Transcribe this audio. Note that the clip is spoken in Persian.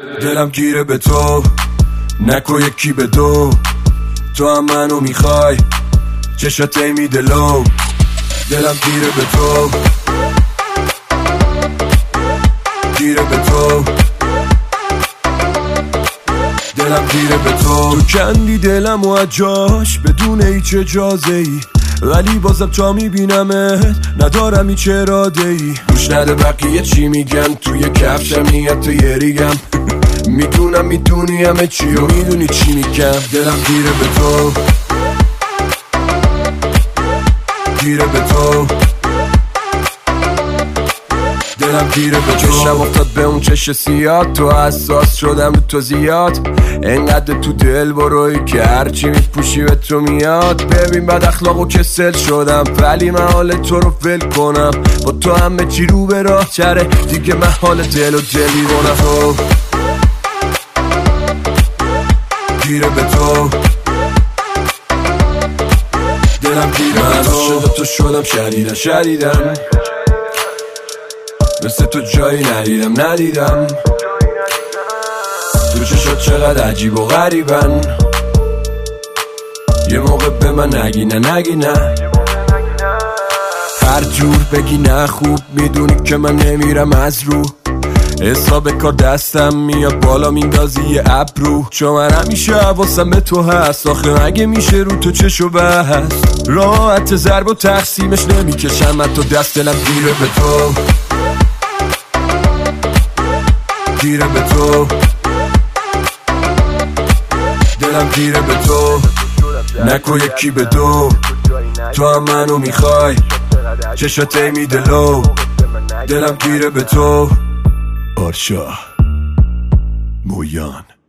دلم گیره به تو، نکو یکی به دو، تو هم منو میخوای، چشات میده لو. دلم گیره به تو، گیره به تو، دلم گیره به تو. تو کندی دلم و از جاش بدون هیچ اجازه ای، ولی بازم تا میبینمت ندارم هیچ اراده ای. گوش نده بقیه چی میگن، توی کفشم نیت تو یه ریگم. میدونم میدونی همه چی و میدونی چی میگم. دلم گیره به تو، گیره به تو، دلم گیره به تو. چشم افتاد به اون چش سیاد، تو حساس شدم به تو زیاد. انقدر تو دل بروی که هرچی میپوشی به تو میاد. ببین بد اخلاق و کسل شدم، ولی من حال تو رو ول کنم. با تو همه چی رو به راه چره، دیگه من حال دل و دلی بونم. تو گیره به تو، دلم گیره به تو. تو شدم شدیدم مثل تو جایی ندیدم. تو چشات چقدر عجیب و غریبن، یه موقع به من نگی نه. هر جور بگی نه خوب، میدونی که من نمیرم از رو. حساب کار دستم میاد بالا میندازی یه ابرو. چون من همیشه حواسم به تو هست، آخه مگه میشه رو تو چشو بحث. راحت ضرب و تقسیمش نمیکشم من تو دست. دلم گیره به تو، گیره به تو، دلم گیره به تو، نکو یکی به دو، تو هم منو میخوای، چشات میده لو. دلم گیره به تو. آرشا مویان.